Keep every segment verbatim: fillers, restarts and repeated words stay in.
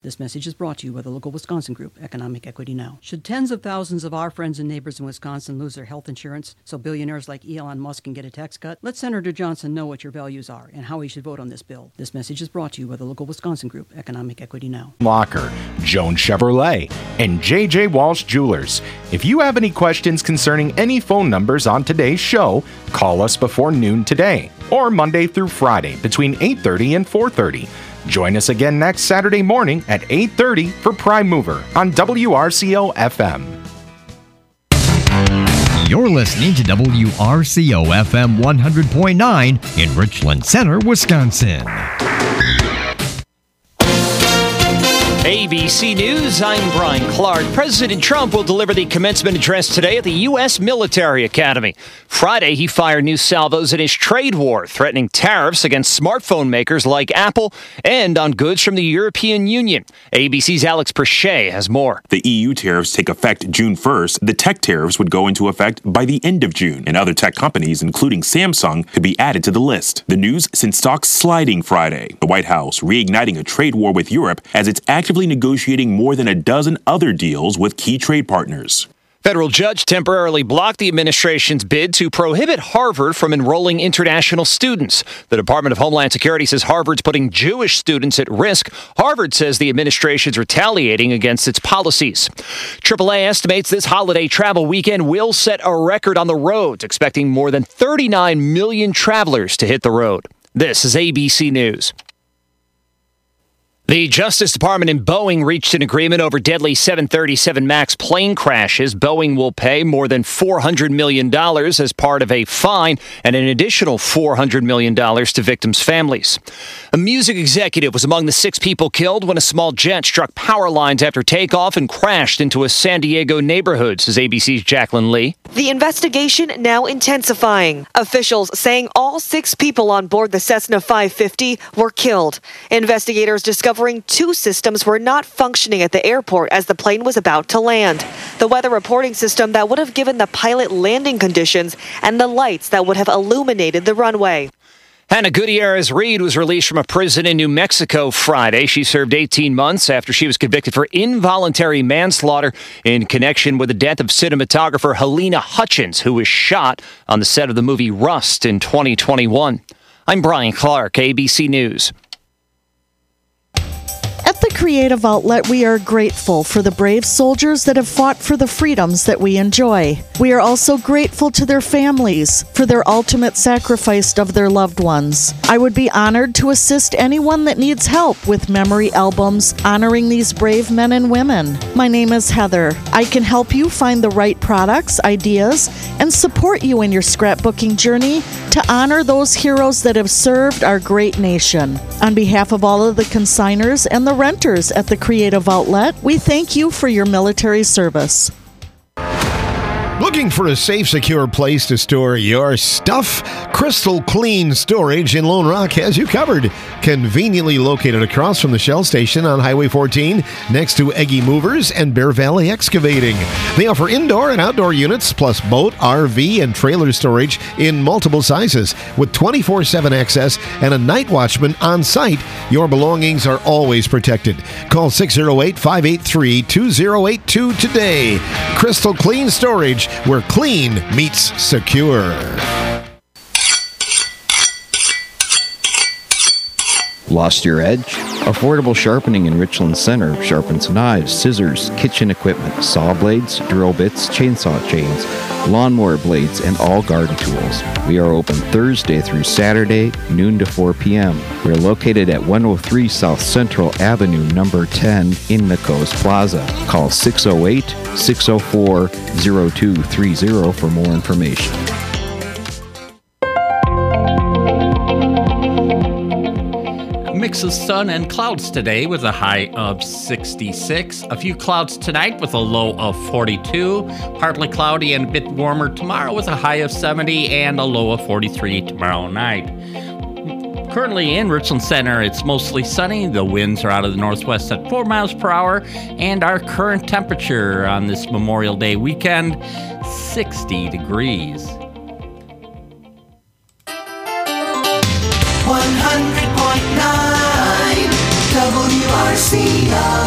This message is brought to you by the local Wisconsin group, Economic Equity Now. Should tens of thousands of our friends and neighbors in Wisconsin lose their health insurance so billionaires like Elon Musk can get a tax cut? Let Senator Johnson know what your values are and how he should vote on this bill. This message is brought to you by the local Wisconsin group, Economic Equity Now. Locker, Jones Chevrolet, and J J Walsh Jewelers. If you have any questions concerning any phone numbers on today's show, call us before noon today or Monday through Friday between eight thirty and four thirty. Join us again next Saturday morning at eight thirty for Prime Mover on W R C O F M. You're listening to W R C O F M one hundred point nine in Richland Center, Wisconsin. A B C News, I'm Brian Clark. President Trump will deliver the commencement address today at the U S Military Academy. Friday, he fired new salvos in his trade war, threatening tariffs against smartphone makers like Apple and on goods from the European Union. A B C's Alex Perche has more. The E U tariffs take effect June first. The tech tariffs would go into effect by the end of June, and other tech companies, including Samsung, could be added to the list. The news sent stocks sliding Friday. The White House reigniting a trade war with Europe as it's actively negotiating more than a dozen other deals with key trade partners. Federal judge temporarily blocked the administration's bid to prohibit Harvard from enrolling international students. The Department of Homeland Security says Harvard's putting Jewish students at risk. Harvard says the administration's retaliating against its policies. triple A estimates this holiday travel weekend will set a record on the roads, expecting more than thirty-nine million travelers to hit the road. This is A B C News. The Justice Department and Boeing reached an agreement over deadly seven thirty-seven MAX plane crashes. Boeing will pay more than four hundred million dollars as part of a fine and an additional four hundred million dollars to victims' families. A music executive was among the six people killed when a small jet struck power lines after takeoff and crashed into a San Diego neighborhood, says A B C's Jacqueline Lee. The investigation now intensifying. Officials saying all six people on board the Cessna five fifty were killed. Investigators discovered two systems were not functioning at the airport as the plane was about to land. The weather reporting system that would have given the pilot landing conditions and the lights that would have illuminated the runway. Hannah Gutierrez-Reed was released from a prison in New Mexico Friday. She served eighteen months after she was convicted for involuntary manslaughter in connection with the death of cinematographer Helena Hutchins, who was shot on the set of the movie Rust in twenty twenty-one. I'm Brian Clark, A B C News. At the Creative Outlet, we are grateful for the brave soldiers that have fought for the freedoms that we enjoy. We are also grateful to their families for their ultimate sacrifice of their loved ones. I would be honored to assist anyone that needs help with memory albums honoring these brave men and women. My name is Heather. I can help you find the right products, ideas, and support you in your scrapbooking journey to honor those heroes that have served our great nation. On behalf of all of the consigners and the renters at the Creative Outlet, we thank you for your military service. Looking for a safe, secure place to store your stuff? Crystal Clean Storage in Lone Rock has you covered. Conveniently located across from the Shell Station on Highway fourteen, next to Eggy Movers and Bear Valley Excavating. They offer indoor and outdoor units, plus boat, R V, and trailer storage in multiple sizes. With twenty-four seven access and a night watchman on site, your belongings are always protected. Call six oh eight, five eight three, two oh eight two today. Crystal Clean Storage, where clean meets secure. Lost your edge? Affordable Sharpening in Richland Center sharpens knives, scissors, kitchen equipment, saw blades, drill bits, chainsaw chains, lawnmower blades, and all garden tools. We are open Thursday through Saturday, noon to four p.m. We're located at one oh three South Central Avenue, number ten, in Nikos Plaza. Call six oh eight, six oh four, oh two three oh for more information. Mix of sun and clouds today with a high of sixty-six. A few clouds tonight with a low of forty-two. Partly cloudy and a bit warmer tomorrow with a high of seventy and a low of forty-three tomorrow night. Currently in Richland Center, it's mostly sunny. The winds are out of the northwest at four miles per hour. And our current temperature on this Memorial Day weekend, sixty degrees. one hundred point nine W R C O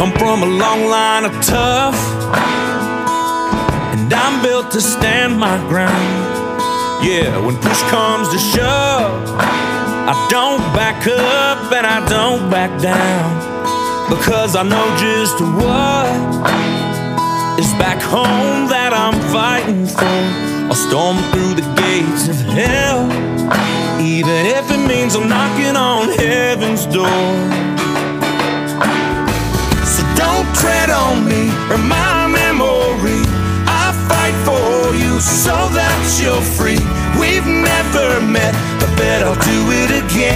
Come from a long line of tough, and I'm built to stand my ground. Yeah, when push comes to shove, I don't back up and I don't back down, because I know just what is back home that I'm fighting for. I'll storm through the gates of hell, even if it means I'm knocking on heaven's door. So don't tread on me or my memory. I fight for you so that you're free. We've never met, but bet I'll do it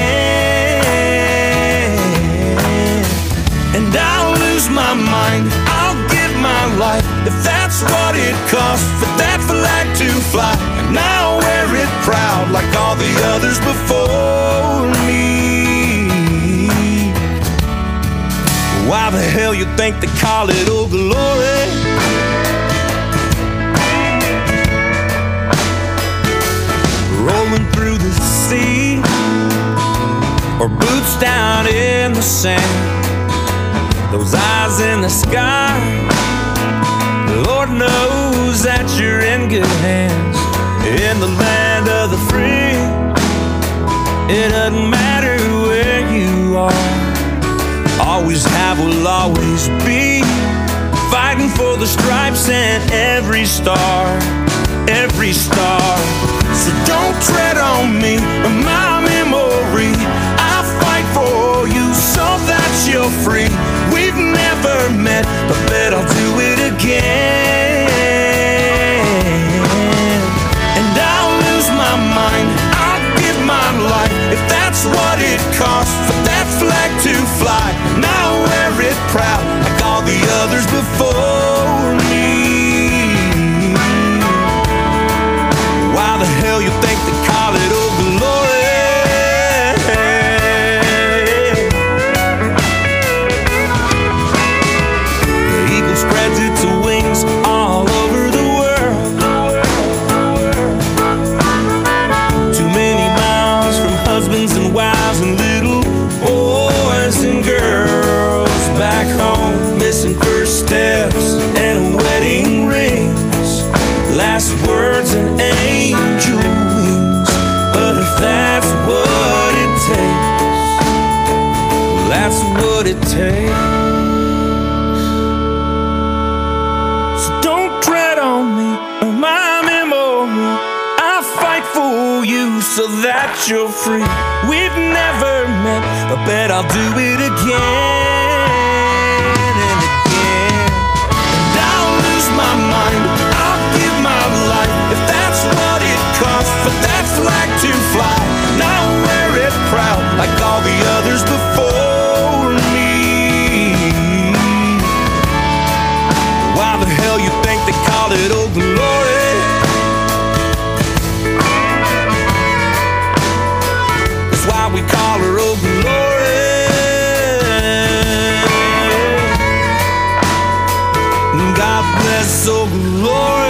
again. And I'll lose my mind, I'll give my life, if that's what it costs for that flag to fly. And I'll wear it proud like all the others before me. Why the hell you think they call it Old Glory? Rolling through the sea, or boots down in the sand. Those eyes in the sky, Lord knows that you're in good hands. In the land of the free, it doesn't matter where you are. Always have, will always be, fighting for the stripes and every star, every star. So don't tread on me or my memory. I fight for you so that you're free. We've never met, but bet I'll do it again. And I'll lose my mind, I'll give my life, if that's what it costs for that flag to fly. And I'll wear it proud like all the others before me. Why the hell you think they call it Old Glory? The eagle spreads its wings all over the world. Too many miles from husbands and wives and little boys and girls back home, missing first steps and wedding rings, last words and angel wings. But if that's what it takes, that's what it takes. So don't tread on me or my memory. I fight for you so that you're free. We've never met, but bet I'll do it again and again. And I'll lose my mind, I'll give my life, if that's what it costs for that flag to fly. And I'll wear it proud like all the others before me. Why the hell you think they call it Old Glory? That's why we call her Old Glory. God bless Old Glory.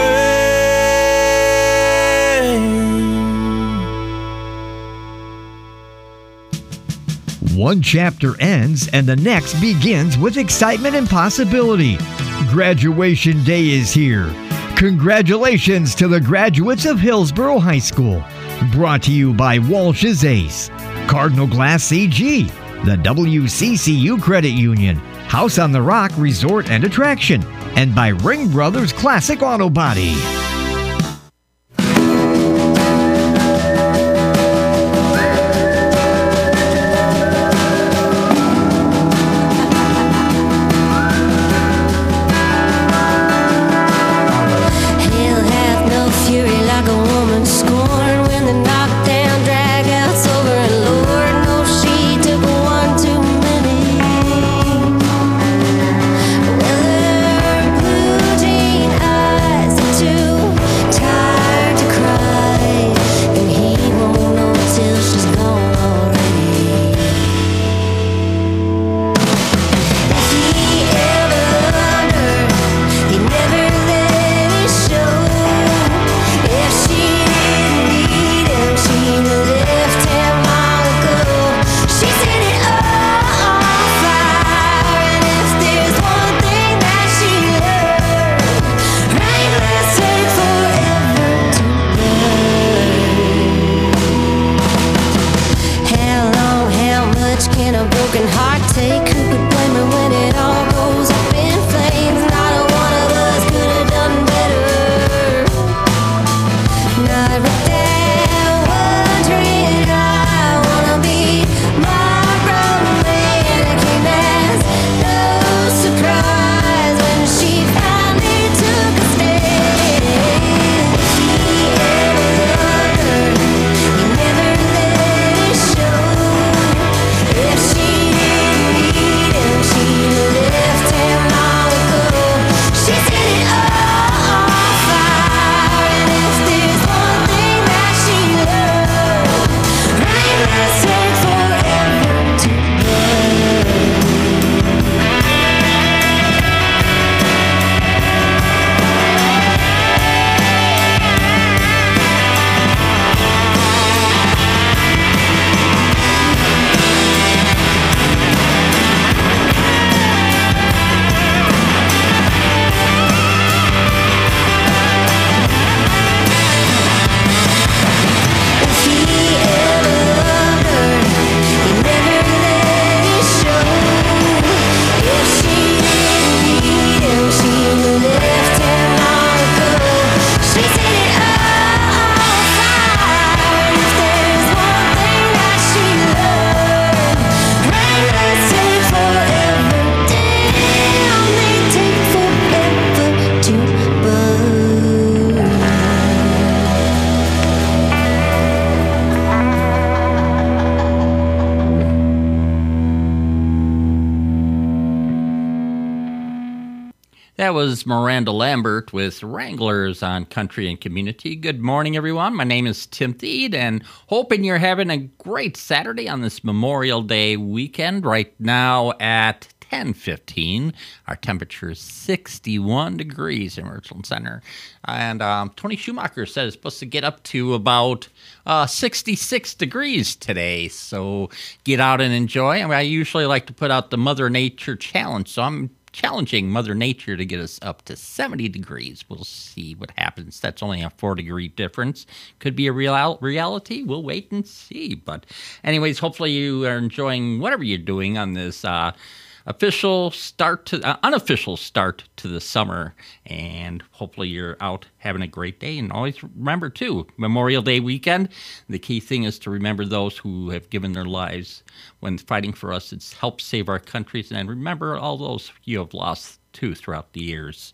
One chapter ends and the next begins with excitement and possibility. Graduation day is here. Congratulations to the graduates of Hillsborough High School. Brought to you by Walsh's Ace, Cardinal Glass C G, the W C C U Credit Union, House on the Rock Resort and Attraction, and by Ring Brothers Classic Auto Body. Well, her blue jean eyes are too broken heart take. Who could blame her when it all goes up in flames? Not a one of us could have done better. Now every day wondering I wanna be Margaret Lane. It came as no surprise when she finally took a stand. She ever loved her, he never let it show. If she didn't need him, she left him long ago. She set it all on fire, and if there's one thing that she loved, rain must take forever to burn. If he ever loved her, he never let it show. If she didn't need him, she left him long ago. She set it all on fire, and if there's one thing that she loved, rain must take forever. Damn, they take forever to burn. That was Miranda Lambert with Wranglers on Country and Community. Good morning, everyone. My name is Tim Thede, and hoping you're having a great Saturday on this Memorial Day weekend. Right now at ten fifteen, our temperature is sixty-one degrees in Richland Center. And um, Tony Schumacher said it's supposed to get up to about uh, sixty-six degrees today. So get out and enjoy. I mean, I usually like to put out the Mother Nature Challenge, so I'm challenging Mother Nature to get us up to seventy degrees. We'll see what happens. That's only a four degree difference. Could be a real reality. We'll wait and see. But anyways, hopefully you are enjoying whatever you're doing on this uh, official start to uh, unofficial start to the summer, and hopefully you're out having a great day. And always remember too, Memorial Day weekend, the key thing is to remember those who have given their lives when fighting for us. It's helped save our countries, and remember all those you have lost too throughout the years.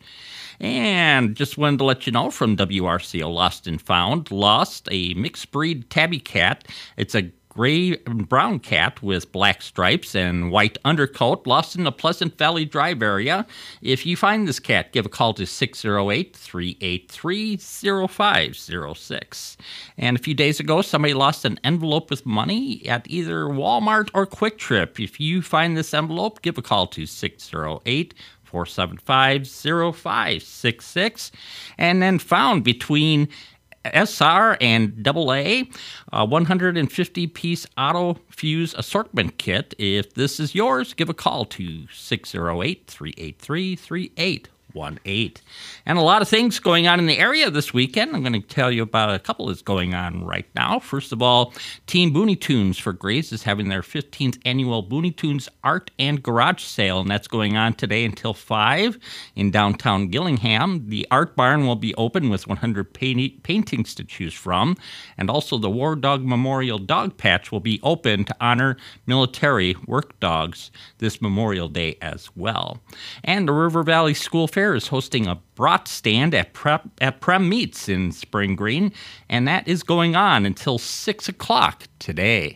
And just wanted to let you know from W R C O Lost and Found, lost a mixed breed tabby cat. It's a gray and brown cat with black stripes and white undercoat, lost in the Pleasant Valley Drive area. If you find this cat, give a call to six oh eight, three eight three, oh five oh six. And a few days ago, somebody lost an envelope with money at either Walmart or Quick Trip. If you find this envelope, give a call to six oh eight, four seven five, oh five six six. And then found between S R and double A, a one hundred fifty piece auto fuse assortment kit. If this is yours, give a call to six oh eight, three eight three, three eight one eight. And a lot of things going on in the area this weekend. I'm going to tell you about a couple that's going on right now. First of all, Team Booney Tunes for Grays is having their fifteenth annual Booney Tunes Art and Garage Sale, and that's going on today until five in downtown Gillingham. The Art Barn will be open with one hundred paint- paintings to choose from, and also the War Dog Memorial Dog Patch will be open to honor military work dogs this Memorial Day as well. And the River Valley School Fair is hosting a brat stand at Prep, at Prem Meats in Spring Green, and that is going on until six o'clock today.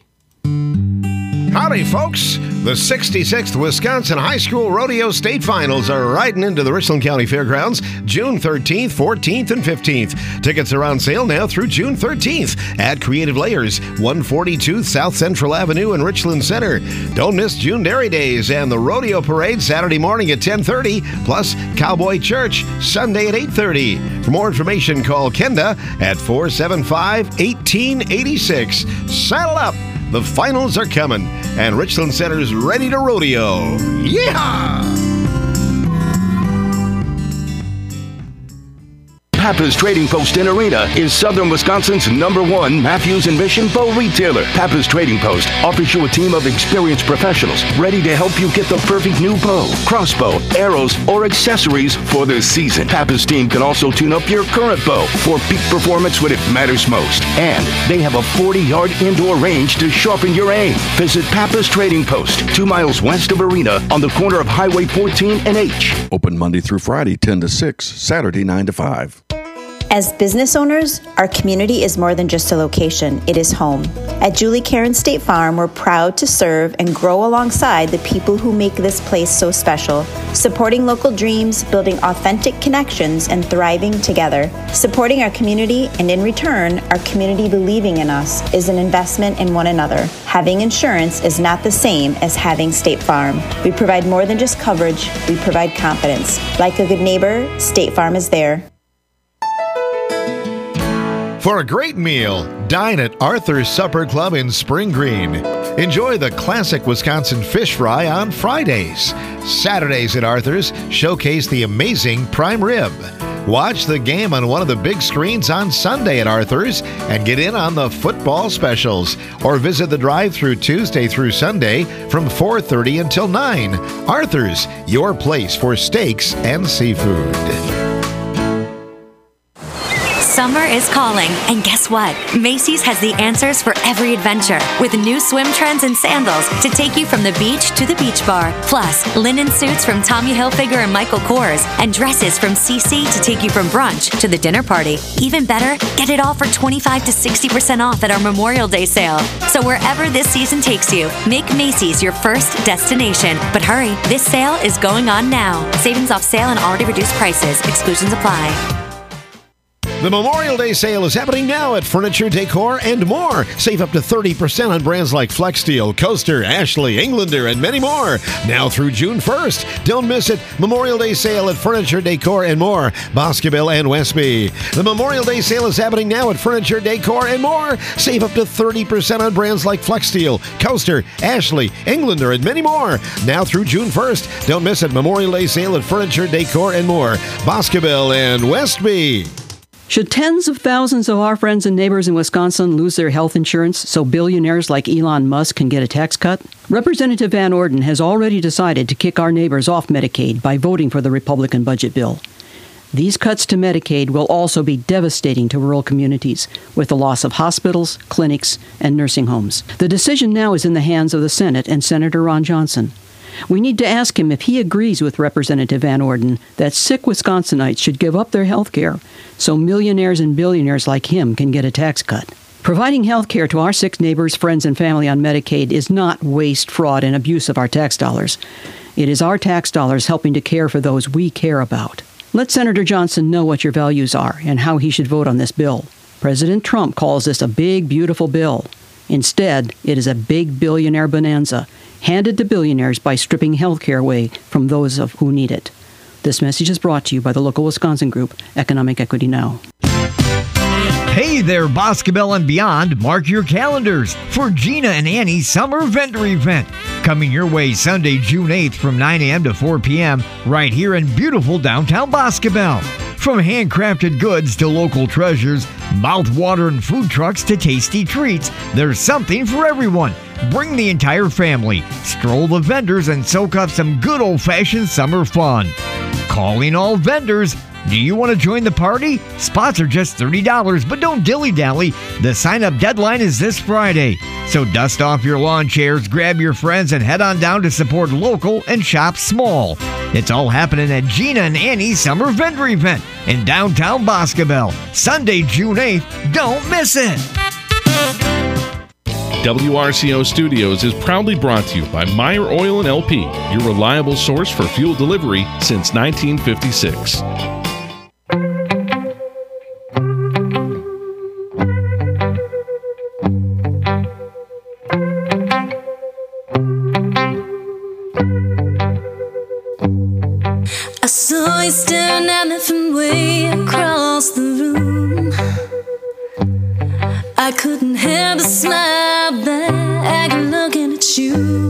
Howdy, folks. The sixty-sixth Wisconsin High School Rodeo State Finals are riding into the Richland County Fairgrounds June thirteenth, fourteenth, and fifteenth. Tickets are on sale now through June thirteenth at Creative Layers, one forty-two South Central Avenue in Richland Center. Don't miss June Dairy Days and the Rodeo Parade Saturday morning at ten thirty, plus Cowboy Church Sunday at eight thirty. For more information, call Kenda at four seven five, one eight eight six. Saddle up! The finals are coming, and Richland Center's ready to rodeo. Yeehaw! Pappas Trading Post in Arena is southern Wisconsin's number one Matthews and Mission bow retailer. Pappas Trading Post offers you a team of experienced professionals ready to help you get the perfect new bow, crossbow, arrows, or accessories for this season. Pappas team can also tune up your current bow for peak performance when it matters most. And they have a forty-yard indoor range to sharpen your aim. Visit Pappas Trading Post, two miles west of Arena on the corner of Highway fourteen and H. Open Monday through Friday, ten to six, Saturday, nine to five. As business owners, our community is more than just a location, it is home. At Julie Karen State Farm, we're proud to serve and grow alongside the people who make this place so special, supporting local dreams, building authentic connections, and thriving together. Supporting our community, and in return, our community believing in us, is an investment in one another. Having insurance is not the same as having State Farm. We provide more than just coverage, we provide confidence. Like a good neighbor, State Farm is there. For a great meal, dine at Arthur's Supper Club in Spring Green. Enjoy the classic Wisconsin fish fry on Fridays. Saturdays at Arthur's showcase the amazing prime rib. Watch the game on one of the big screens on Sunday at Arthur's and get in on the football specials. Or visit the drive-thru Tuesday through Sunday from four thirty until nine. Arthur's, your place for steaks and seafood. Summer is calling, and guess what? Macy's has the answers for every adventure, with new swim trends and sandals to take you from the beach to the beach bar. Plus, linen suits from Tommy Hilfiger and Michael Kors, and dresses from C C to take you from brunch to the dinner party. Even better, get it all for twenty-five to sixty percent off at our Memorial Day sale. So wherever this season takes you, make Macy's your first destination. But hurry, this sale is going on now. Savings off sale and already reduced prices. Exclusions apply. The Memorial Day sale is happening now at Furniture, Decor, and more. Save up to thirty percent on brands like FlexSteel, Coaster, Ashley, Englander, and many more. Now through June first. Don't miss it. Memorial Day sale at Furniture, Decor, and more. Boscoville and Westby. The Memorial Day sale is happening now at Furniture, Decor, and more. Save up to thirty percent on brands like FlexSteel, Coaster, Ashley, Englander, and many more. Now through June first. Don't miss it. Memorial Day sale at Furniture, Decor, and more. Boscoville and Westby. Should tens of thousands of our friends and neighbors in Wisconsin lose their health insurance so billionaires like Elon Musk can get a tax cut? Representative Van Orden has already decided to kick our neighbors off Medicaid by voting for the Republican budget bill. These cuts to Medicaid will also be devastating to rural communities, with the loss of hospitals, clinics, and nursing homes. The decision now is in the hands of the Senate and Senator Ron Johnson. We need to ask him if he agrees with Representative Van Orden that sick Wisconsinites should give up their health care so millionaires and billionaires like him can get a tax cut. Providing health care to our sick neighbors, friends, and family on Medicaid is not waste, fraud, and abuse of our tax dollars. It is our tax dollars helping to care for those we care about. Let Senator Johnson know what your values are and how he should vote on this bill. President Trump calls this a big, beautiful bill. Instead, it is a big billionaire bonanza, handed to billionaires by stripping health care away from those of who need it. This message is brought to you by the local Wisconsin group, Economic Equity Now. Hey there, Boscoville and beyond. Mark your calendars for Gina and Annie's Summer Vendor Event. Coming your way Sunday, June eighth from nine a.m. to four p.m. right here in beautiful downtown Boscoville. From handcrafted goods to local treasures, mouth-watering food trucks to tasty treats, there's something for everyone. Bring the entire family, stroll the vendors, and soak up some good old-fashioned summer fun. Calling all vendors. Do you want to join the party? Spots are just thirty dollars, but don't dilly-dally. The sign-up deadline is this Friday. So dust off your lawn chairs, grab your friends, and head on down to support local and shop small. It's all happening at Gina and Annie's Summer Vendor Event in downtown Boscoville. Sunday, June eighth. Don't miss it! W R C O Studios is proudly brought to you by Meyer Oil and L P, your reliable source for fuel delivery since nineteen fifty-six. I saw you staring at me from way across the room. I couldn't help but smile back looking at you.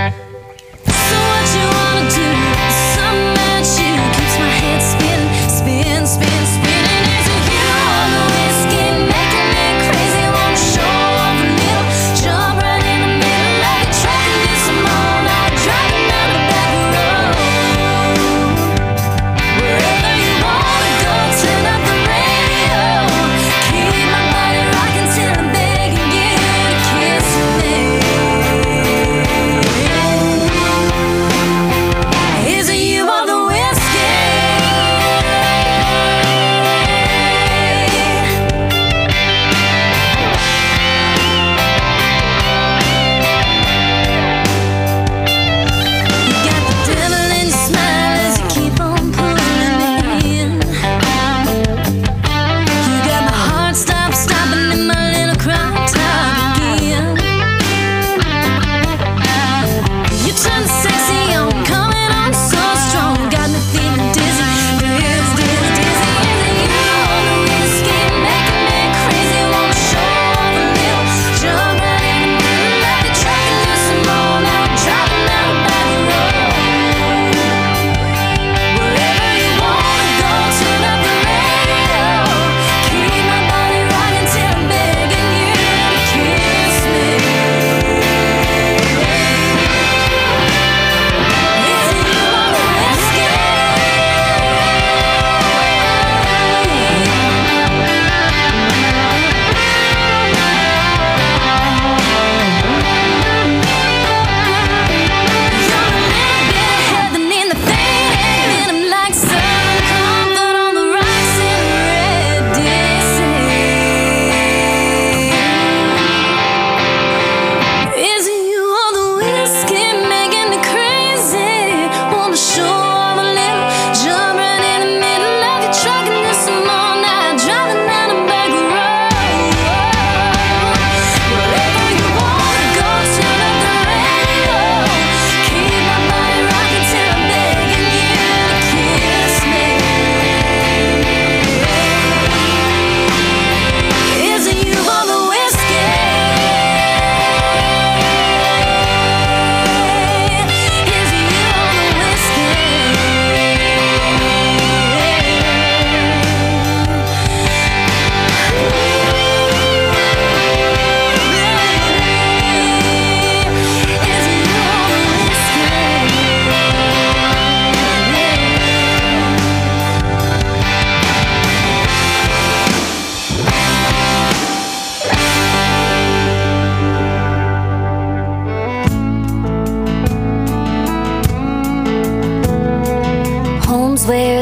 So what you wanna do? Something about you keeps my head spinning, spinning.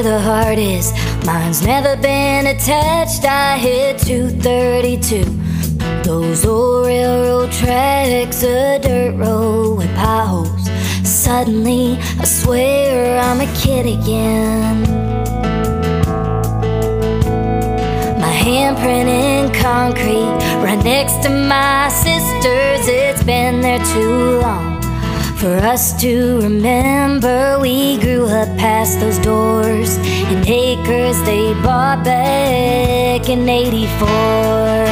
where the heart is. Mine's never been attached. I hit two thirty-two. Those old railroad tracks, a dirt road with potholes. Suddenly, I swear I'm a kid again. My handprint in concrete, right next to my sister's. It's been there too long for us to remember. We grew up past those doors in acres they bought back in eighty-four.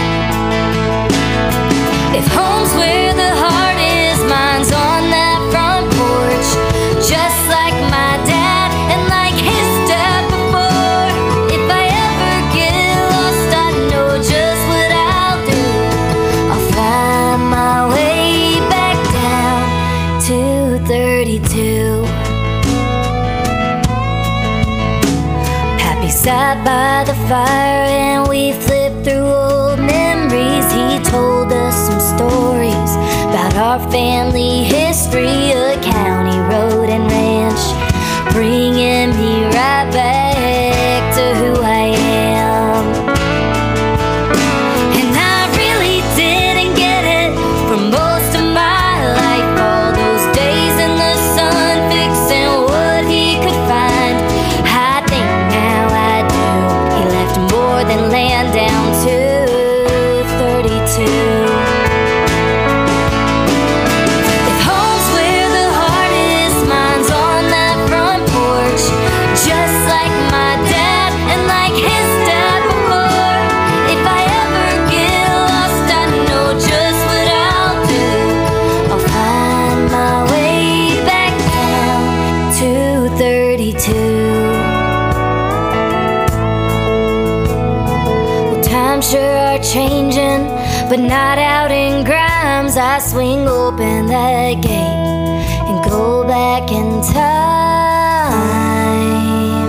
If home's where the heart is, mine's on that front porch. Just like my dad and like his dad before. If I ever get lost, I know just what I'll do. I'll find my way back down to thirty-two. Pappy sat by the fire and we flipped through old memories. He told us some stories about our family history, a county road and ranch, bringing me right back to who I am. And I really didn't get it for most of my life. All those days in the sun fixing what he could find. I think now I do. He left more than land down to thirty-two. If home's where the heart is, mine's on that front porch. Just like my dad and like his dad before. If I ever get lost, I know just what I'll do. I'll find my way back down to thirty-two. Well, times sure are changing, but not out in Grimes. I swing open that gate and go back in time.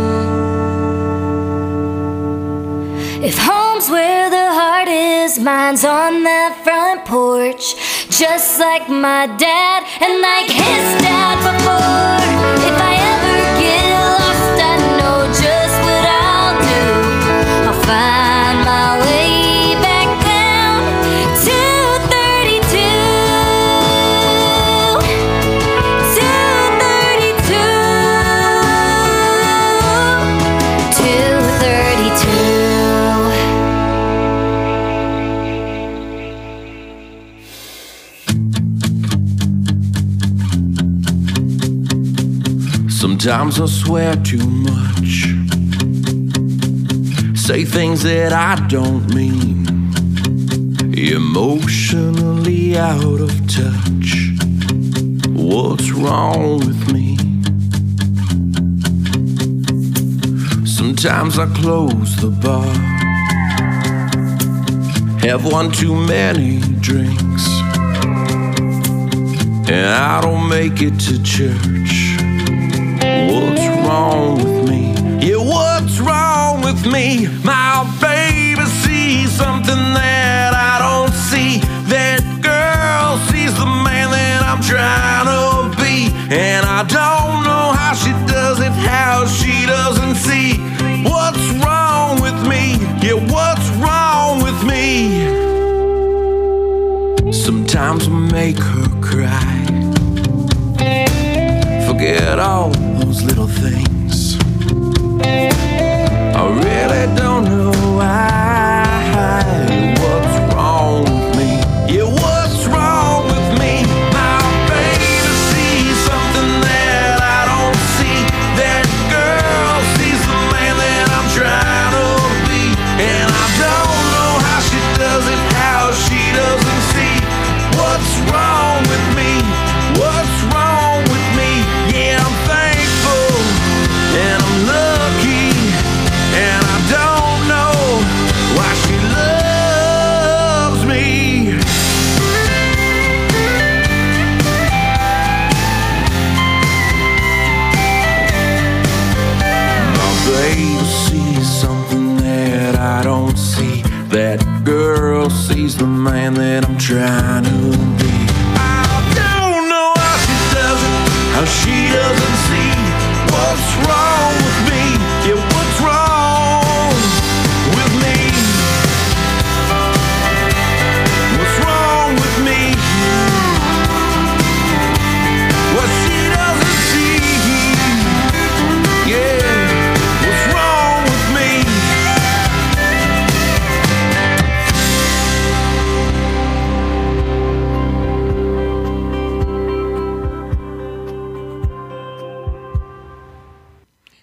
If home's where the heart is, mine's on that front porch. Just like my dad and like his dad before. If I ever get lost, I know just what I'll do. I'll find my way back down to thirty-two. To thirty-two. To thirty-two. Sometimes I swear too much, say things that I don't mean, emotionally out of touch. What's wrong with me? Sometimes I close the bar, have one too many drinks, and I don't make it to church. What's wrong with me? Yeah, what's wrong with me? My baby sees something that I don't see. That girl sees the man that I'm trying to be. And I don't know how she does it, how she doesn't see. What's wrong with me? Yeah, what's wrong with me? Sometimes I make her cry, forget all those little things. I really don't know why. What's wrong with me? Yeah, what's wrong with me? My baby sees something that I don't see. That girl sees the man that I'm trying to be. And I don't know how she does it, how she doesn't see. What's wrong with me? What's wrong with me? Yeah, I'm thankful and I'm lucky, and I don't know why she loves me. My baby sees something that I don't see. That girl sees the man that I'm trying to be. I don't know how she does it, how she doesn't see what's wrong with me.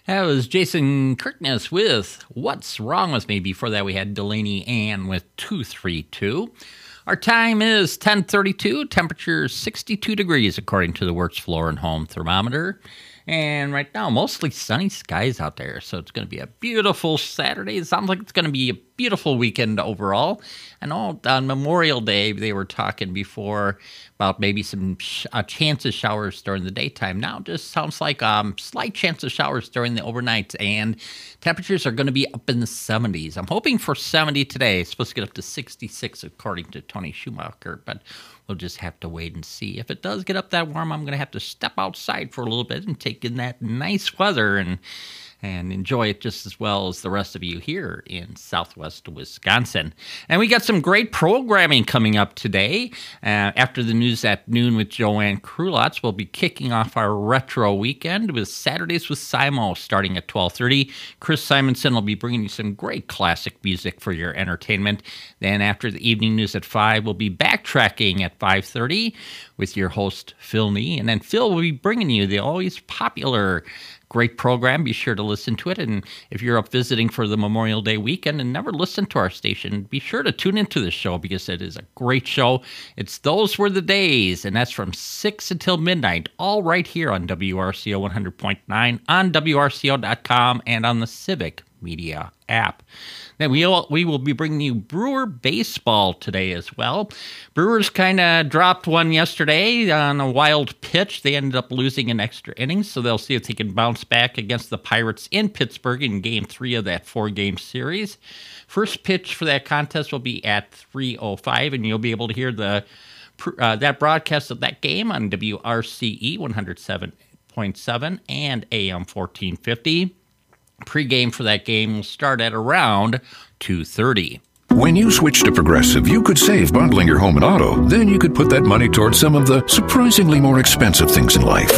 That was Jason Kirkness with What's Wrong With Me. Before that, we had Delaney Ann with two three two. Our time is ten thirty-two, temperature sixty-two degrees according to the Works Floor and Home thermometer. And right now, mostly sunny skies out there, so it's going to be a beautiful Saturday. It sounds like it's going to be a beautiful weekend overall. I know on Memorial Day, they were talking before about maybe some sh- uh, chance of showers during the daytime. Now it just sounds like um slight chance of showers during the overnight, and temperatures are going to be up in the seventies. I'm hoping for seventy today. It's supposed to get up to sixty-six according to Tony Schumacher, but we'll just have to wait and see. If it does get up that warm, I'm going to have to step outside for a little bit and take in that nice weather and and enjoy it just as well as the rest of you here in Southwest Wisconsin. And we got some great programming coming up today. Uh, after the news at noon with Joanne Krulotz, we'll be kicking off our retro weekend with Saturdays with Simo starting at twelve thirty. Chris Simonson will be bringing you some great classic music for your entertainment. Then after the evening news at five, we'll be backtracking at five thirty with your host, Phil Nee. And then Phil will be bringing you the always popular great program. Be sure to listen to it. And if you're up visiting for the Memorial Day weekend and never listened to our station, be sure to tune into this show because it is a great show. It's Those Were the Days, and that's from six until midnight, all right here on W R C O one hundred point nine, on W R C O dot com, and on the Civic Media app. Then we will, we will be bringing you Brewer baseball today as well. Brewers kind of dropped one yesterday on a wild pitch. They ended up losing an extra inning, so they'll see if they can bounce back against the Pirates in Pittsburgh in game three of that four-game series. First pitch for that contest will be at three oh five, and you'll be able to hear the uh, that broadcast of that game on W R C E one oh seven point seven and A M fourteen fifty. Pre-game for that game will start at around two thirty. When you switch to Progressive, you could save bundling your home and auto. Then you could put that money towards some of the surprisingly more expensive things in life.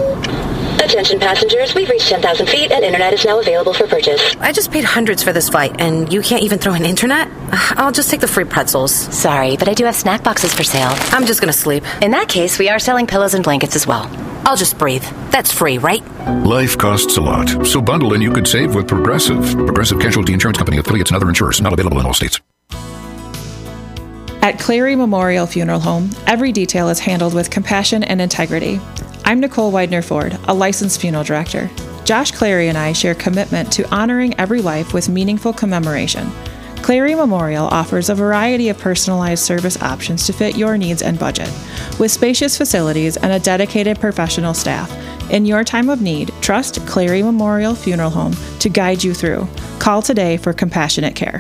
Attention passengers, we've reached ten thousand feet and internet is now available for purchase. I just paid hundreds for this flight, and you can't even throw in internet? I'll just take the free pretzels. Sorry, but I do have snack boxes for sale. I'm just gonna sleep. In that case, we are selling pillows and blankets as well. I'll just breathe. That's free, right? Life costs a lot, so bundle and you could save with Progressive. Progressive Casualty Insurance Company, affiliates, and other insurers. Not available in all states. At Clary Memorial Funeral Home, every detail is handled with compassion and integrity. I'm Nicole Widener-Ford, a licensed funeral director. Josh Clary and I share commitment to honoring every life with meaningful commemoration. Clary Memorial offers a variety of personalized service options to fit your needs and budget. With spacious facilities and a dedicated professional staff, in your time of need, trust Clary Memorial Funeral Home to guide you through. Call today for compassionate care.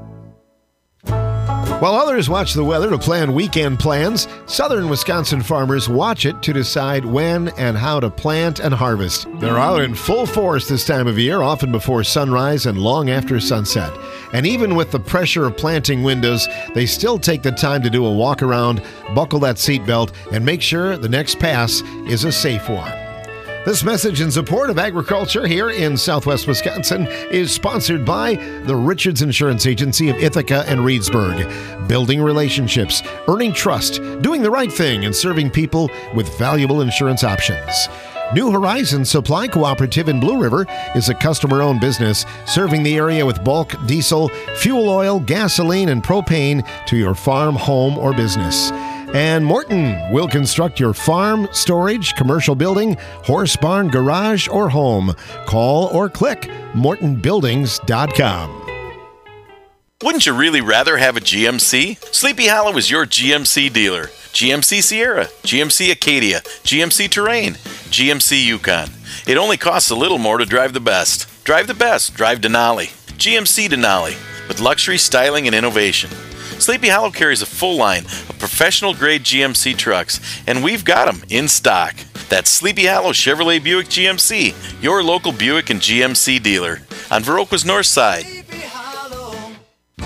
While others watch the weather to plan weekend plans, southern Wisconsin farmers watch it to decide when and how to plant and harvest. They're out in full force this time of year, often before sunrise and long after sunset. And even with the pressure of planting windows, they still take the time to do a walk around, buckle that seatbelt, and make sure the next pass is a safe one. This message in support of agriculture here in Southwest Wisconsin is sponsored by the Richards Insurance Agency of Ithaca and Reedsburg. Building relationships, earning trust, doing the right thing, and serving people with valuable insurance options. New Horizons Supply Cooperative in Blue River is a customer-owned business serving the area with bulk diesel, fuel oil, gasoline, and propane to your farm, home, or business. And Morton will construct your farm, storage, commercial building, horse barn, garage, or home. Call or click morton buildings dot com. Wouldn't you really rather have a G M C? Sleepy Hollow is your G M C dealer. G M C Sierra, G M C Acadia, G M C Terrain, G M C Yukon. It only costs a little more to drive the best. Drive the best. Drive Denali. G M C Denali, with luxury, styling, and innovation. Sleepy Hollow carries a full line of professional-grade G M C trucks, and we've got them in stock. That's Sleepy Hollow Chevrolet Buick G M C, your local Buick and G M C dealer, on Viroqua's north side.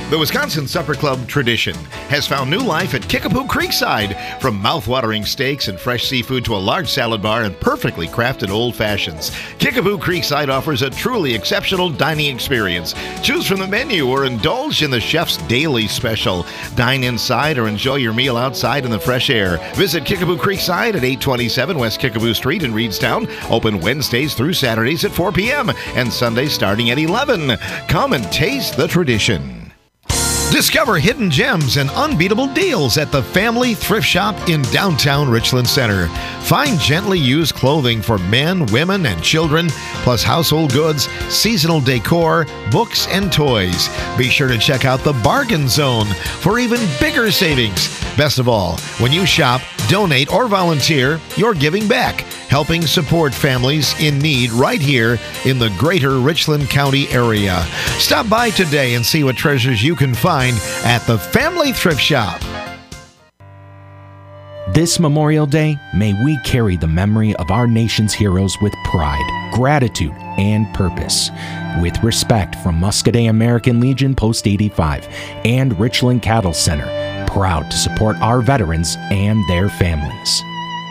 The Wisconsin Supper Club tradition has found new life at Kickapoo Creekside. From mouth-watering steaks and fresh seafood to a large salad bar and perfectly crafted old fashions, Kickapoo Creekside offers a truly exceptional dining experience. Choose from the menu or indulge in the chef's daily special. Dine inside or enjoy your meal outside in the fresh air. Visit Kickapoo Creekside at eight twenty-seven West Kickapoo Street in Reedstown. Open Wednesdays through Saturdays at four p.m. and Sundays starting at eleven. Come and taste the tradition. Discover hidden gems and unbeatable deals at the Family Thrift Shop in downtown Richland Center. Find gently used clothing for men, women, and children, plus household goods, seasonal decor, books, and toys. Be sure to check out the Bargain Zone for even bigger savings. Best of all, when you shop, donate, or volunteer, you're giving back, helping support families in need right here in the greater Richland County area. Stop by today and see what treasures you can find at the Family Thrift Shop. This Memorial Day, may we carry the memory of our nation's heroes with pride, gratitude, and purpose. With respect from Muscadet American Legion Post eighty-five and Richland Cattle Center, proud to support our veterans and their families.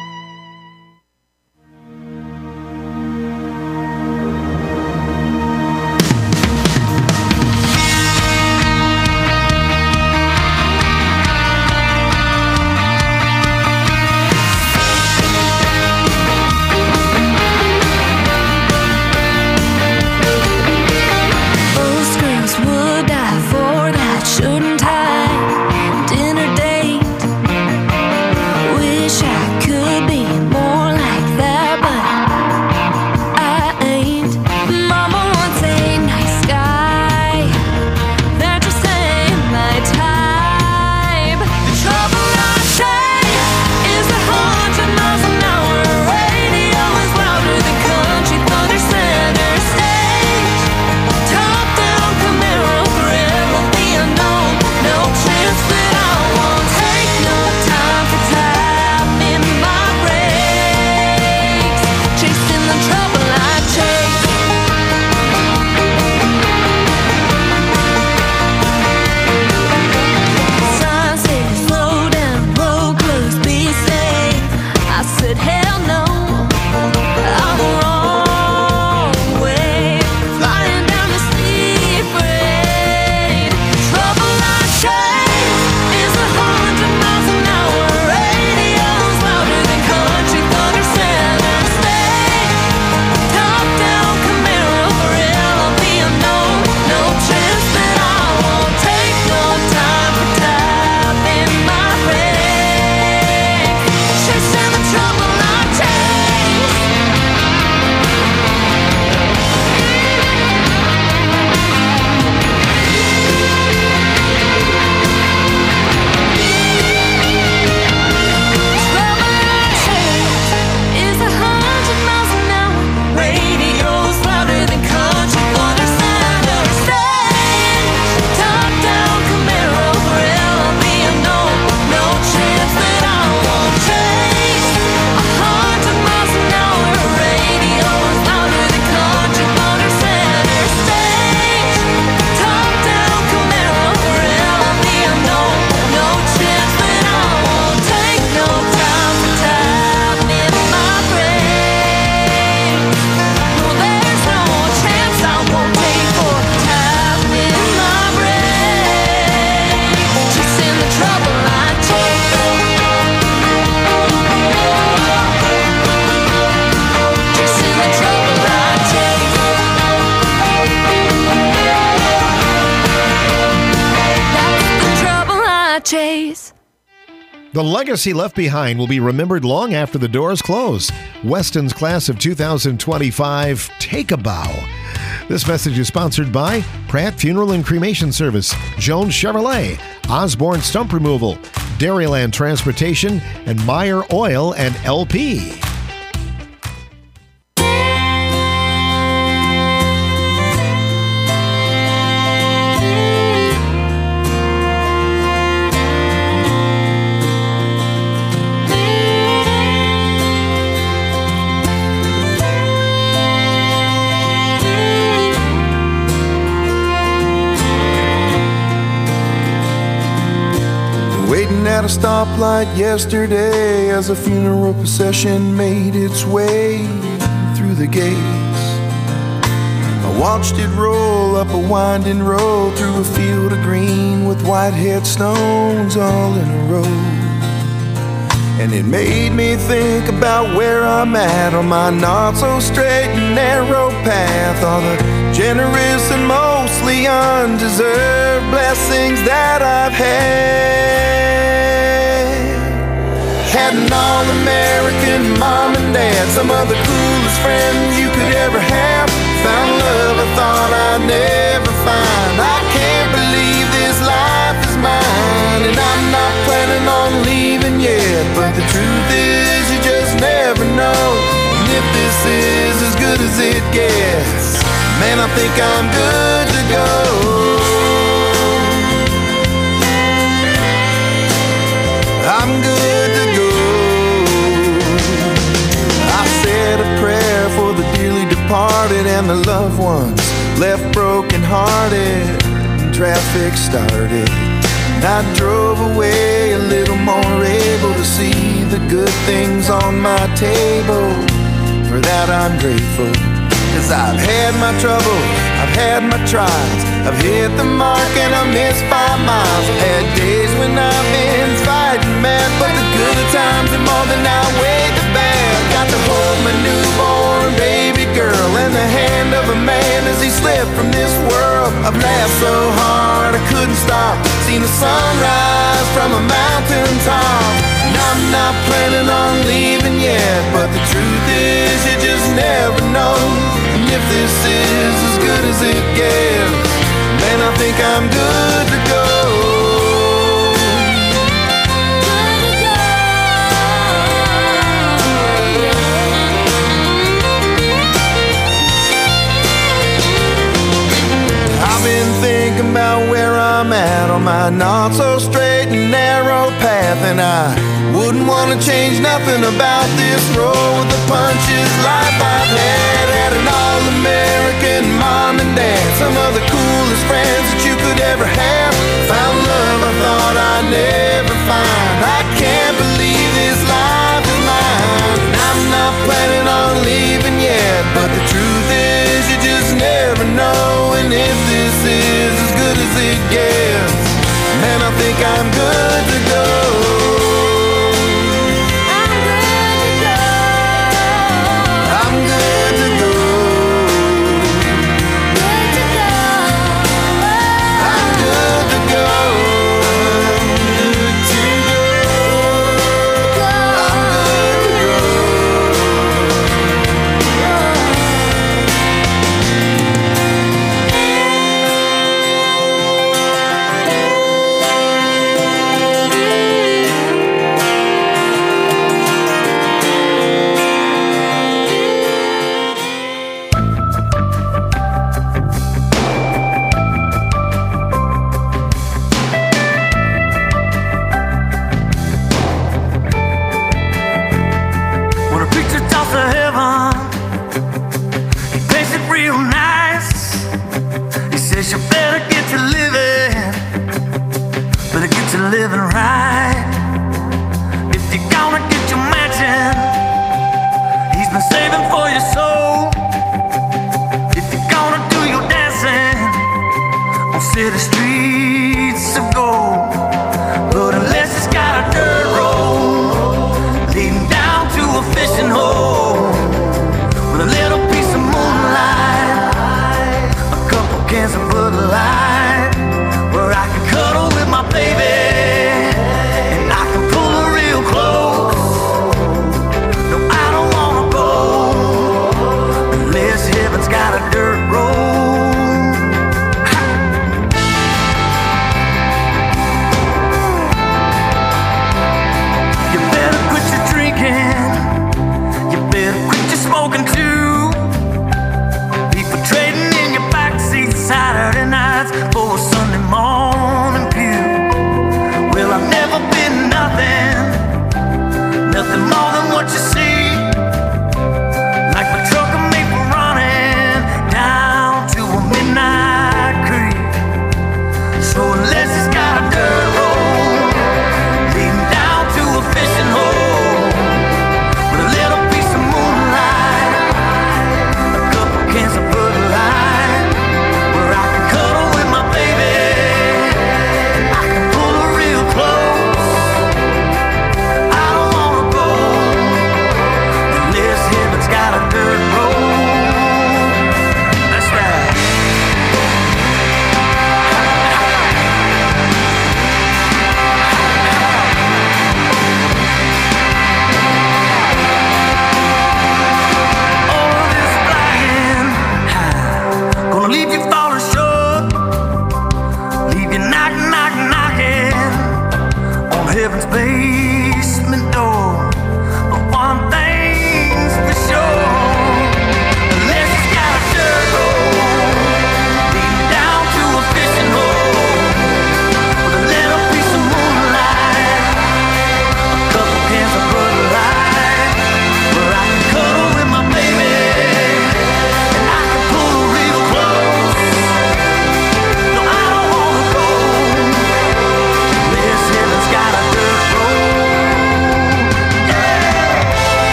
The legacy left behind will be remembered long after the doors close. Weston's class of two thousand twenty-five, Take a Bow. This message is sponsored by Pratt Funeral and Cremation Service, Jones Chevrolet, Osborne Stump Removal, Dairyland Transportation, and Meyer Oil and L P. at a stoplight yesterday as a funeral procession made its way through the gates. I watched it roll up a winding road through a field of green with white headstones all in a row. And it made me think about where I'm at on my not so straight and narrow path. All the generous and mostly undeserved blessings that I've had. Had an all-American mom and dad, some of the coolest friends you could ever have. Found love I thought I'd never find. I can't believe this life is mine, and I'm not planning on leaving yet. But the truth is, you just never know. And if this is as good as it gets, man, I think I'm good to go. I'm good to go. I said a prayer for the dearly departed and the loved ones left broken hearted. Traffic started, and I drove away a little more able to see the good things on my table. For that I'm grateful, 'cause I've had my trouble, I've had my trials, I've hit the mark and I missed five miles. I've had days when I've been fighting mad, but the good times are more than outweigh the bad. Got to hold my newborn baby girl and the hand of a man as he slipped from this world. I've laughed so hard I couldn't stop, seen the sunrise from a mountaintop. And I'm not planning on leaving yet, but the truth is you just never know. And if this is as good as it gets, man, I think I'm good to go. I've been thinking about where I'm at on my not so straight and narrow path, and I wouldn't want to change nothing about this road with the punches life I've had. Had an all-American mom and dad, some of the coolest friends that you could ever have. Found love I thought I'd never find. I can't believe this life is mine. And I'm not planning on leaving yet, but the truth is you just never know. And if this is as good as it gets, man, I think I'm good to go.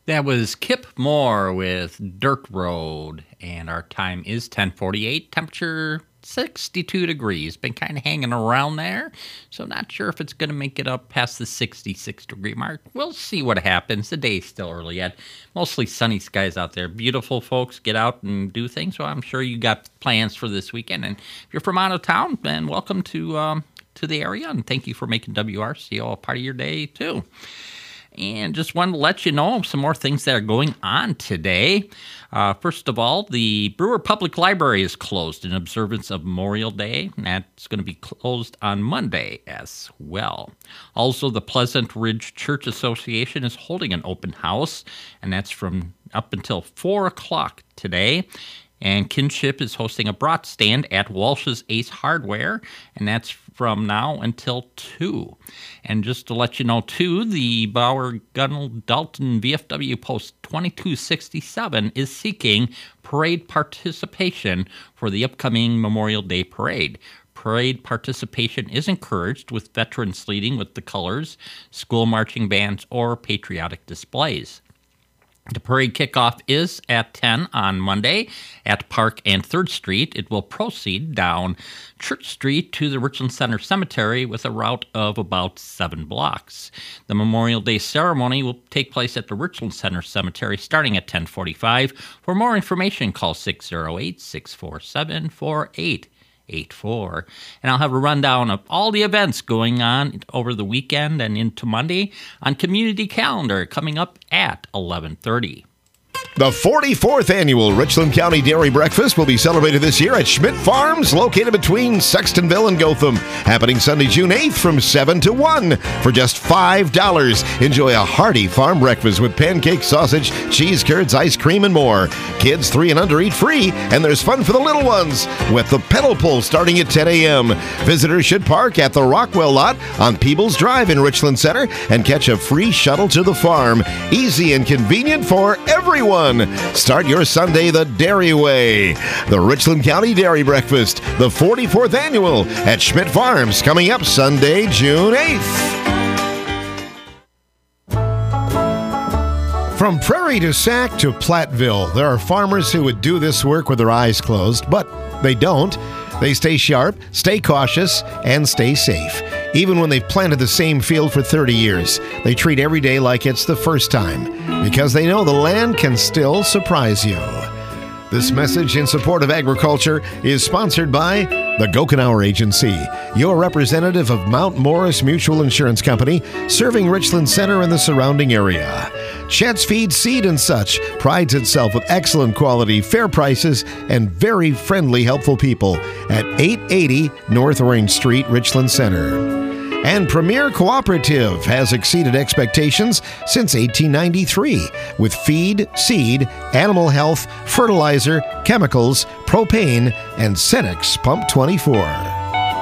That was Kip Moore with Dirt Road, and our time is ten forty-eight. Temperature sixty-two degrees. Been kind of hanging around there, so not sure if it's going to make it up past the sixty-six degree mark. We'll see what happens. The day's still early yet. Mostly sunny skies out there. Beautiful folks get out and do things, so I'm sure you got plans for this weekend. And if you're from out of town, then welcome to um, to the area, and thank you for making W R C O a part of your day, too. And just wanted to let you know some more things that are going on today. Uh, first of all, the Brewer Public Library is closed in observance of Memorial Day. That's going to be closed on Monday as well. Also, the Pleasant Ridge Church Association is holding an open house, and that's from up until four o'clock today. And Kinship is hosting a brat stand at Walsh's Ace Hardware, and that's from now until two. And just to let you know, too, the Bauer Gunnell Dalton V F W Post twenty-two sixty-seven is seeking parade participation for the upcoming Memorial Day Parade. Parade participation is encouraged with veterans leading with the colors, school marching bands, or patriotic displays. The parade kickoff is at ten on Monday at Park and third Street. It will proceed down Church Street to the Richland Center Cemetery with a route of about seven blocks. The Memorial Day ceremony will take place at the Richland Center Cemetery starting at ten forty-five. For more information, call six oh eight, six four seven, four eight eight four. And I'll have a rundown of all the events going on over the weekend and into Monday on Community Calendar coming up at eleven thirty. The forty-fourth annual Richland County Dairy Breakfast will be celebrated this year at Schmidt Farms, located between Sextonville and Gotham. Happening Sunday, June eighth from seven to one for just five dollars. Enjoy a hearty farm breakfast with pancakes, sausage, cheese curds, ice cream, and more. Kids three and under eat free, and there's fun for the little ones with the pedal pull starting at ten a.m. Visitors should park at the Rockwell lot on Peebles Drive in Richland Center and catch a free shuttle to the farm. Easy and convenient for everyone. Start your Sunday the dairy way. The Richland County Dairy Breakfast, the forty-fourth annual at Schmidt Farms, coming up Sunday, June eighth. From Prairie du Sac to Platteville, there are farmers who would do this work with their eyes closed, but they don't. They stay sharp, stay cautious, and stay safe. Even when they've planted the same field for thirty years, they treat every day like it's the first time, because they know the land can still surprise you. This message in support of agriculture is sponsored by the Gokenauer Agency, your representative of Mount Morris Mutual Insurance Company, serving Richland Center and the surrounding area. Chet's Feed Seed and Such prides itself with excellent quality, fair prices, and very friendly, helpful people at eight eighty North Orange Street, Richland Center. And Premier Cooperative has exceeded expectations since eighteen ninety-three with feed, seed, animal health, fertilizer, chemicals, propane, and Cenex Pump twenty-four.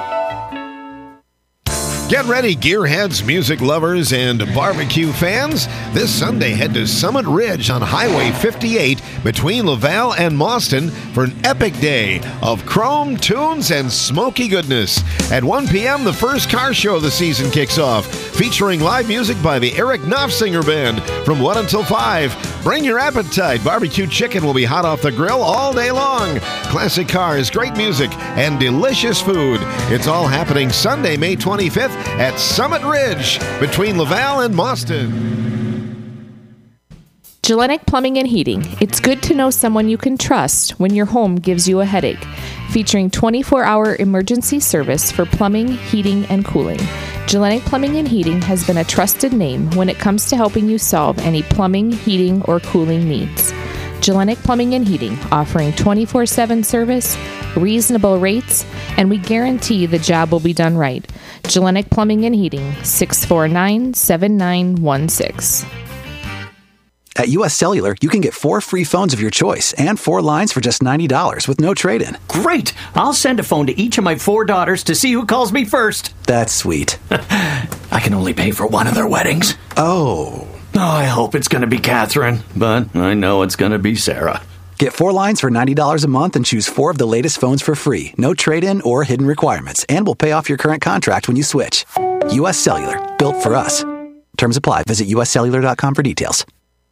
Get ready, gearheads, music lovers, and barbecue fans. This Sunday, head to Summit Ridge on Highway fifty-eight between Laval and Mauston for an epic day of chrome, tunes, and smoky goodness. At one p.m., the first car show of the season kicks off, featuring live music by the Eric Knopfsinger Band from one until five. Bring your appetite. Barbecue chicken will be hot off the grill all day long. Classic cars, great music, and delicious food. It's all happening Sunday, May twenty-fifth at Summit Ridge between Laval and Mauston. Gellenic Plumbing and Heating. It's good to know someone you can trust when your home gives you a headache. Featuring twenty-four hour emergency service for plumbing, heating, and cooling. Gellenic Plumbing and Heating has been a trusted name when it comes to helping you solve any plumbing, heating, or cooling needs. Gellenic Plumbing and Heating, offering twenty-four seven service, reasonable rates, and we guarantee the job will be done right. Gellenic Plumbing and Heating, six four nine, seven nine one six. At U S Cellular, you can get four free phones of your choice and four lines for just ninety dollars with no trade-in. Great! I'll send a phone to each of my four daughters to see who calls me first. That's sweet. I can only pay for one of their weddings. Oh. Oh, I hope it's going to be Catherine, but I know it's going to be Sarah. Get four lines for ninety dollars a month and choose four of the latest phones for free. No trade-in or hidden requirements, and we'll pay off your current contract when you switch. U S Cellular, built for us. Terms apply. Visit U S cellular dot com for details.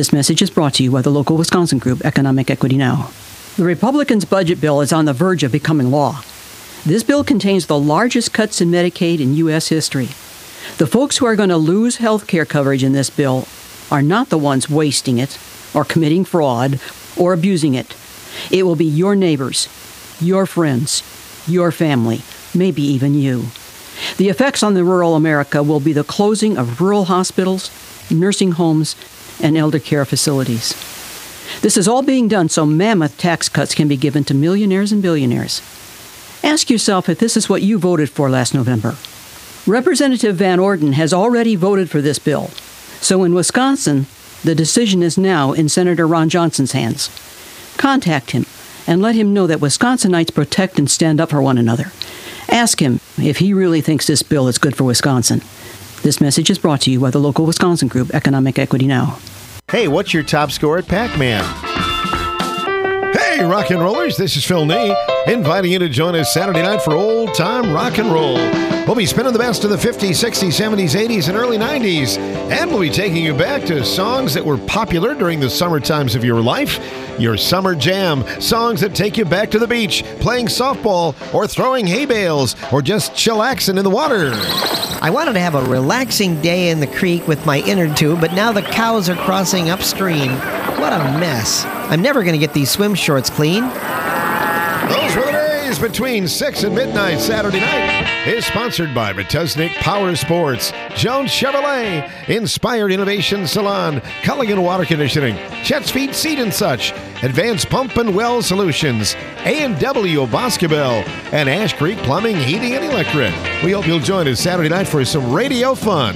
This message is brought to you by the local Wisconsin group, Economic Equity Now. The Republicans' budget bill is on the verge of becoming law. This bill contains the largest cuts in Medicaid in U S history. The folks who are going to lose health care coverage in this bill are not the ones wasting it, or committing fraud, or abusing it. It will be your neighbors, your friends, your family, maybe even you. The effects on the rural America will be the closing of rural hospitals, nursing homes, and elder care facilities. This is all being done so mammoth tax cuts can be given to millionaires and billionaires. Ask yourself if this is what you voted for last November. Representative Van Orden has already voted for this bill. So in Wisconsin, the decision is now in Senator Ron Johnson's hands. Contact him and let him know that Wisconsinites protect and stand up for one another. Ask him if he really thinks this bill is good for Wisconsin. This message is brought to you by the local Wisconsin group, Economic Equity Now. Hey, what's your top score at Pac-Man? Hey, rock and rollers, this is Phil Nee, inviting you to join us Saturday night for old-time rock and roll. We'll be spinning the best of the fifties, sixties, seventies, eighties, and early nineties, and we'll be taking you back to songs that were popular during the summer times of your life. Your summer jam, songs that take you back to the beach, playing softball, or throwing hay bales, or just chillaxing in the water. I wanted to have a relaxing day in the creek with my inner tube, but now the cows are crossing upstream. What a mess. I'm never going to get these swim shorts clean. Those were the days between six and midnight Saturday night. Is sponsored by Metesnik Power Sports, Jones Chevrolet, Inspired Innovation Salon, Culligan Water Conditioning, Chet's Feed Seed and Such, Advanced Pump and Well Solutions, A and W Boscobel, and Ash Creek Plumbing, Heating, and Electric. We hope you'll join us Saturday night for some radio fun.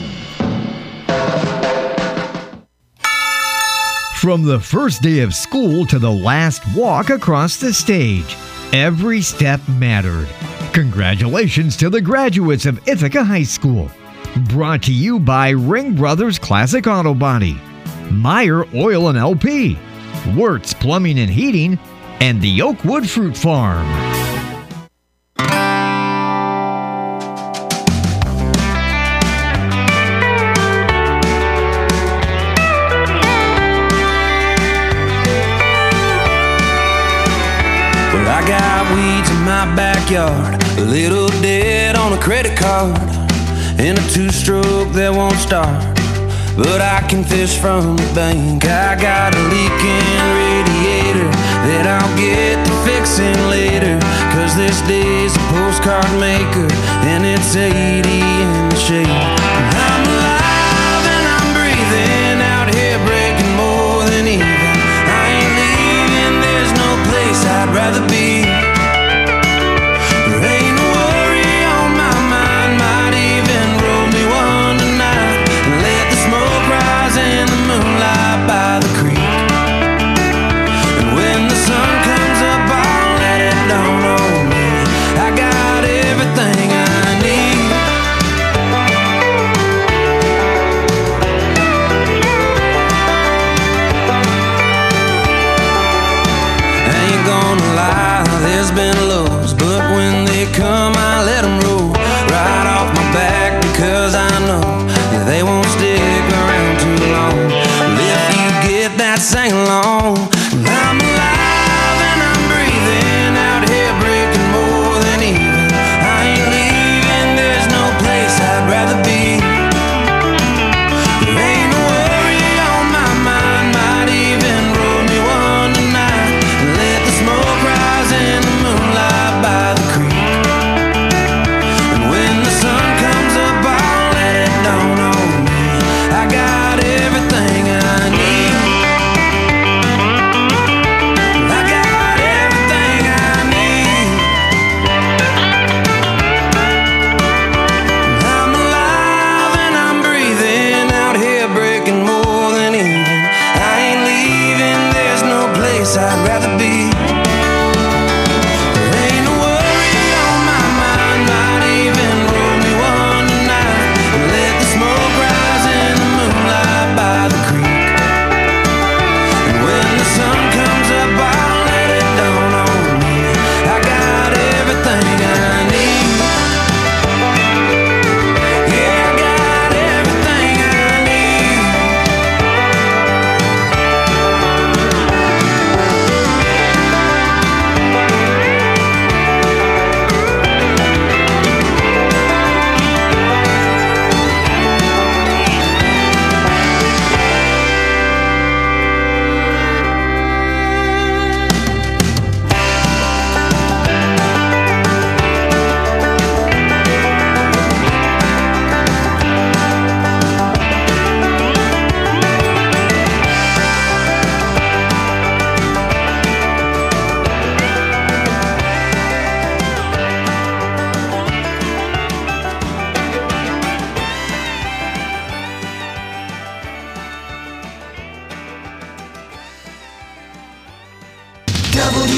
From the first day of school to the last walk across the stage, every step mattered. Congratulations to the graduates of Ithaca High School. Brought to you by Ring Brothers Classic Auto Body, Meyer Oil and L P, Wirtz Plumbing and Heating, and the Oakwood Fruit Farm. Well, I got weeds in my backyard, a little debt on a credit card, and a two-stroke that won't start, but I can fish from the bank. I got a leaking radiator that I'll get to fixing later, cause this day's a postcard maker, and it's eighty in the shade. I'm alive and I'm breathing out here, breaking more than even. I ain't leaving, there's no place I'd rather be. There ain't no worry on my mind, might even roll me one tonight, and let the smoke rise in the moonlight by the creek. And when the sun comes up, I'll let it dawn on me. I got everything I need. I ain't gonna lie, there's been lows, but when they come, I let them roll right off my back, because I know yeah, they won't stick around too long. Well, if you get that, sing along. I'm alive and I'm breathing out here, breaking more than even. I ain't leaving, there's no place I'd rather be. There ain't no worry on my mind, might even roll me one tonight, and let the smoke rise in the moonlight.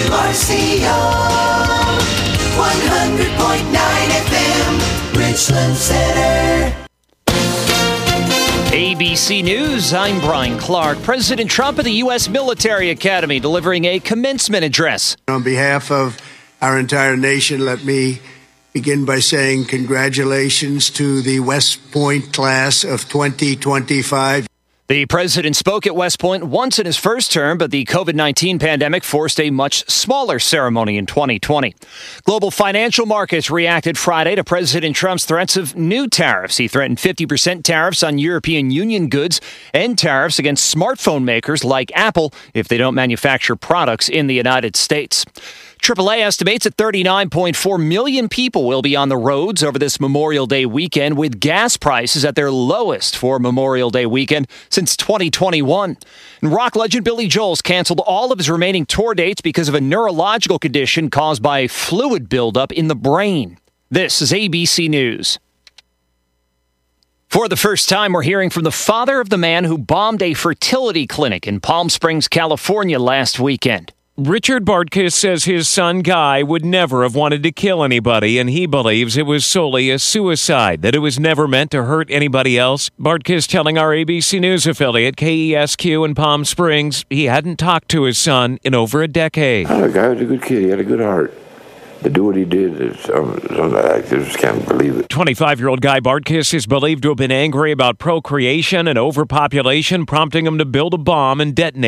W R C O, one hundred point nine F M, Richland Center. A B C News, I'm Brian Clark. President Trump at the U S Military Academy delivering a commencement address. On behalf of our entire nation, let me begin by saying congratulations to the West Point class of twenty twenty-five. The president spoke at West Point once in his first term, but the covid nineteen pandemic forced a much smaller ceremony in twenty twenty. Global financial markets reacted Friday to President Trump's threats of new tariffs. He threatened fifty percent tariffs on European Union goods and tariffs against smartphone makers like Apple if they don't manufacture products in the United States. triple A estimates that thirty-nine point four million people will be on the roads over this Memorial Day weekend, with gas prices at their lowest for Memorial Day weekend since twenty twenty-one. And rock legend Billy Joel's canceled all of his remaining tour dates because of a neurological condition caused by fluid buildup in the brain. This is A B C News. For the first time, we're hearing from the father of the man who bombed a fertility clinic in Palm Springs, California last weekend. Richard Bartkus says his son Guy would never have wanted to kill anybody, and he believes it was solely a suicide, that it was never meant to hurt anybody else. Bartkus telling our A B C News affiliate K E S Q in Palm Springs he hadn't talked to his son in over a decade. Oh, the guy was a good kid. He had a good heart. To do what he did, is, um, I just can't believe it. twenty-five-year-old Guy Bartkus is believed to have been angry about procreation and overpopulation, prompting him to build a bomb and detonate